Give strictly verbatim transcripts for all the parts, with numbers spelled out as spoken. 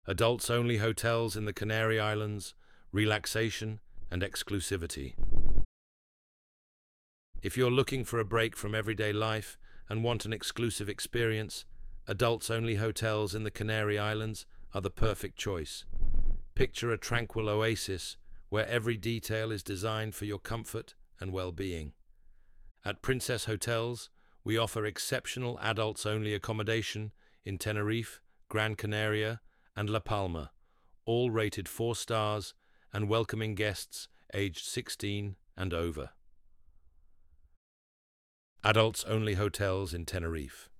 Adults-only hotels in the Canary Islands, relaxation and exclusivity. If you're looking for a break from everyday life and want an exclusive experience, adults-only hotels in the Canary Islands are the perfect choice. Picture a tranquil oasis where every detail is designed for your comfort and well-being. At Princess Hotels, we offer exceptional adults-only accommodation in Tenerife, Gran Canaria, and La Palma, all rated four stars and welcoming guests aged sixteen and over. Adults-only hotels in Tenerife.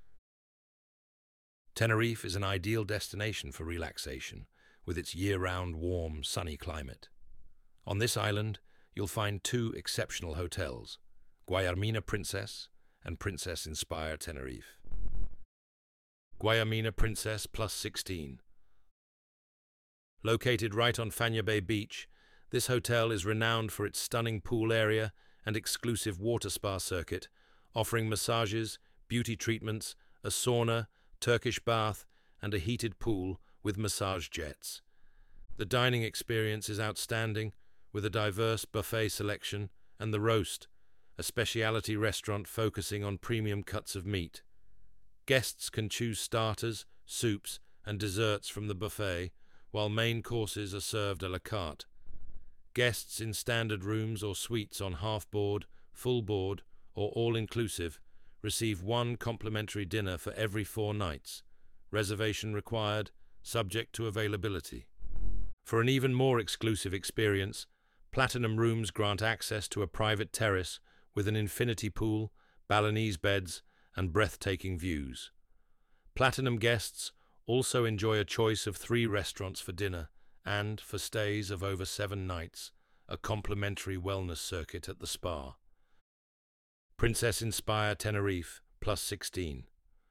Tenerife is an ideal destination for relaxation, with its year-round warm, sunny climate. On this island, you'll find two exceptional hotels, Guayamina Princess and Princess Inspire Tenerife. Guayamina Princess Plus sixteen. Located right on Fanya Bay Beach, this hotel is renowned for its stunning pool area and exclusive water spa circuit, offering massages, beauty treatments, a sauna, Turkish bath, and a heated pool with massage jets. The dining experience is outstanding, with a diverse buffet selection and The Roast, a specialty restaurant focusing on premium cuts of meat. Guests can choose starters, soups, and desserts from the buffet, while main courses are served à la carte. Guests in standard rooms or suites on half-board, full-board, or all-inclusive receive one complimentary dinner for every four nights. Reservation required, subject to availability. For an even more exclusive experience, Platinum rooms grant access to a private terrace with an infinity pool, Balinese beds, and breathtaking views. Platinum guests also enjoy a choice of three restaurants for dinner and, for stays of over seven nights, a complimentary wellness circuit at the spa. Princess Inspire Tenerife Plus sixteen.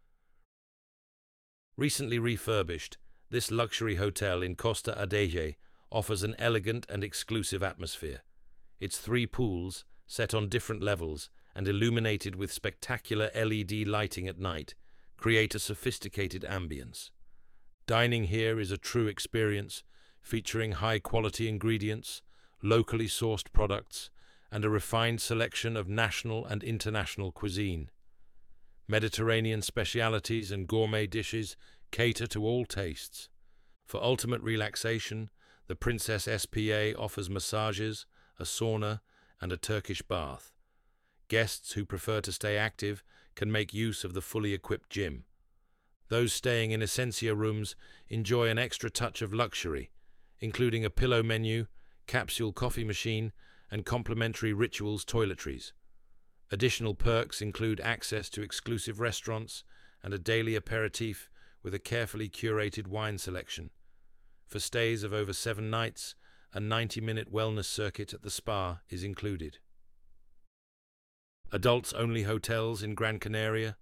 Recently refurbished, this luxury hotel in Costa Adeje offers an elegant and exclusive atmosphere. Its three pools, set on different levels and illuminated with spectacular L E D lighting at night, create a sophisticated ambience. Dining here is a true experience, featuring high-quality ingredients, locally sourced products, and a refined selection of national and international cuisine. Mediterranean specialities and gourmet dishes cater to all tastes. For ultimate relaxation, the Princess S P A offers massages, a sauna, and a Turkish bath. Guests who prefer to stay active can make use of the fully equipped gym. Those staying in Essentia rooms enjoy an extra touch of luxury, including a pillow menu, capsule coffee machine, and complimentary rituals toiletries. Additional perks include access to exclusive restaurants and a daily aperitif with a carefully curated wine selection. For stays of over seven nights, a ninety-minute wellness circuit at the spa is included. Adults-only hotels in Gran Canaria.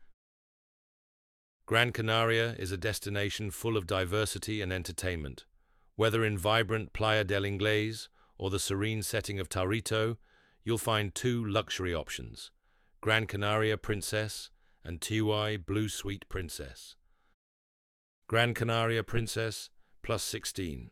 Gran Canaria is a destination full of diversity and entertainment. Whether in vibrant Playa del Inglés or the serene setting of Taurito, you'll find two luxury options, Gran Canaria Princess and Tiwai Blue Suite Princess. Gran Canaria Princess Plus sixteen.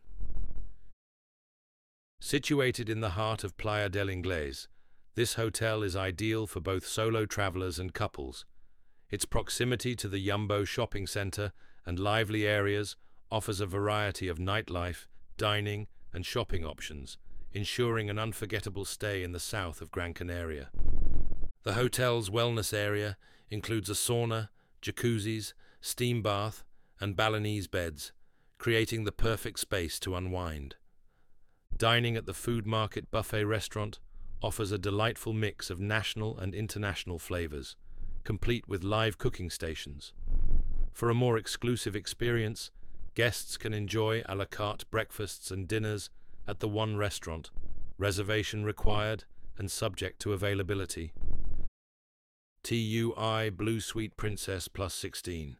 Situated in the heart of Playa del Inglés, this hotel is ideal for both solo travelers and couples. Its proximity to the Yumbo shopping center and lively areas offers a variety of nightlife, dining, and shopping options, ensuring an unforgettable stay in the south of Gran Canaria. The hotel's wellness area includes a sauna, jacuzzis, steam bath, and Balinese beds, creating the perfect space to unwind. Dining at the Food Market Buffet restaurant offers a delightful mix of national and international flavors, complete with live cooking stations. For a more exclusive experience, guests can enjoy a la carte breakfasts and dinners at the One Restaurant, reservation required and subject to availability. T U I Blue Suite Princess Plus sixteen.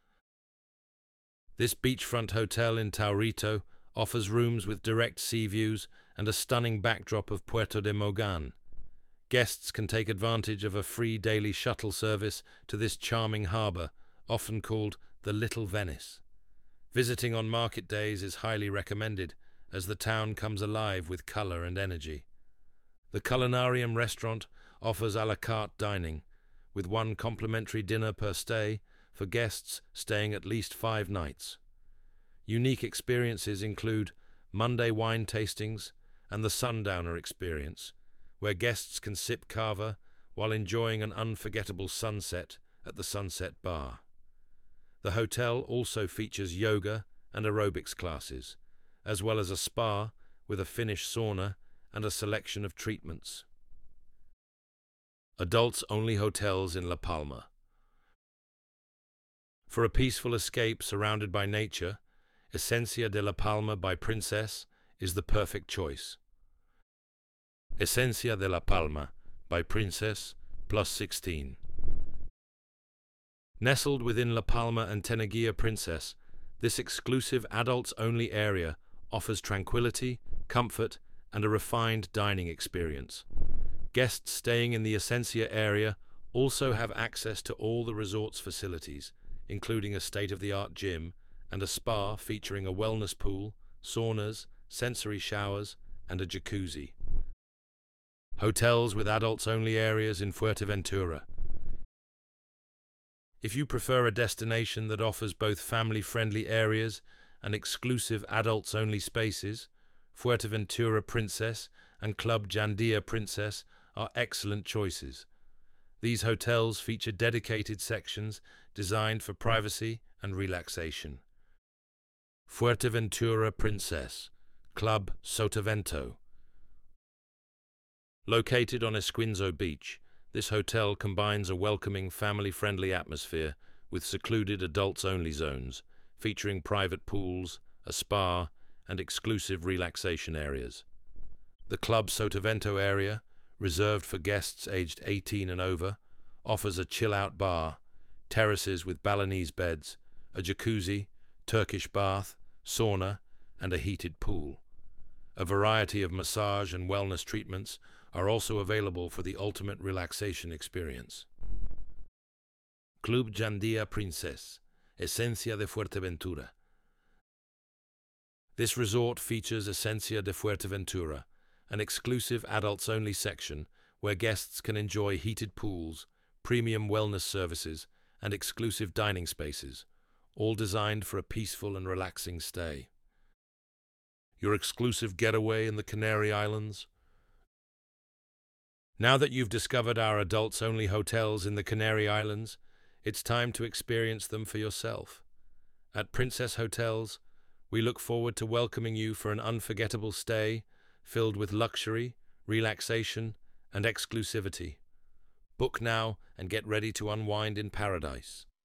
This beachfront hotel in Taurito offers rooms with direct sea views and a stunning backdrop of Puerto de Mogan. Guests can take advantage of a free daily shuttle service to this charming harbour, often called the Little Venice. Visiting on market days is highly recommended, as the town comes alive with color and energy. The Culinarium restaurant offers a la carte dining, with one complimentary dinner per stay for guests staying at least five nights. Unique experiences include Monday wine tastings and the Sundowner experience, where guests can sip cava while enjoying an unforgettable sunset at the Sunset Bar. The hotel also features yoga and aerobics classes, as well as a spa with a Finnish sauna and a selection of treatments. Adults-only hotels in La Palma. For a peaceful escape surrounded by nature, Esencia de La Palma by Princess is the perfect choice. Esencia de La Palma by Princess, plus sixteen. Nestled within La Palma and Tenaguia Princess, this exclusive adults-only area offers tranquility, comfort, and a refined dining experience. Guests staying in the Esencia area also have access to all the resort's facilities, including a state-of-the-art gym and a spa featuring a wellness pool, saunas, sensory showers, and a jacuzzi. Hotels with adults-only areas in Fuerteventura. If you prefer a destination that offers both family-friendly areas and exclusive adults-only spaces, Fuerteventura Princess and Club Jandia Princess are excellent choices. These hotels feature dedicated sections designed for privacy and relaxation. Fuerteventura Princess, Club Sotavento. Located on Esquinzo Beach, this hotel combines a welcoming, family-friendly atmosphere with secluded adults-only zones, featuring private pools, a spa, and exclusive relaxation areas. The Club Sotavento area, reserved for guests aged eighteen and over, offers a chill-out bar, terraces with Balinese beds, a jacuzzi, Turkish bath, sauna, and a heated pool. A variety of massage and wellness treatments are also available for the ultimate relaxation experience. Club Jandia Princess, Esencia de Fuerteventura. This resort features Esencia de Fuerteventura, an exclusive adults-only section where guests can enjoy heated pools, premium wellness services, and exclusive dining spaces, all designed for a peaceful and relaxing stay. Your exclusive getaway in the Canary Islands? Now that you've discovered our adults-only hotels in the Canary Islands, it's time to experience them for yourself. At Princess Hotels, we look forward to welcoming you for an unforgettable stay filled with luxury, relaxation, and exclusivity. Book now and get ready to unwind in paradise.